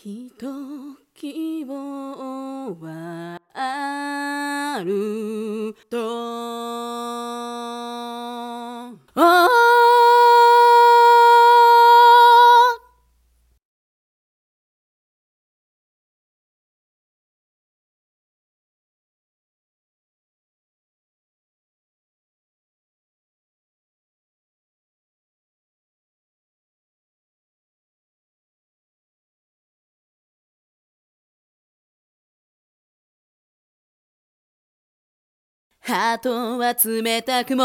きっと希望はあるとハートは冷たくも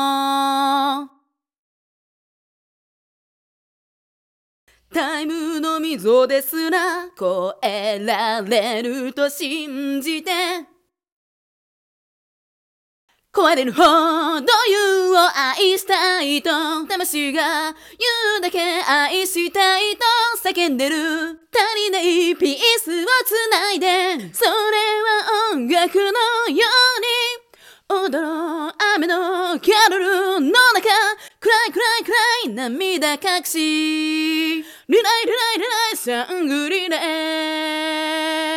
タイムの溝ですら越えられると信じて壊れるほど湯を愛したいと魂が言うだけ愛したいと叫んでる足りないピースをつないでそれは音楽のように踊ろう雨のキャロルの中暗い暗い暗い涙隠しリライリライリライシャングリラ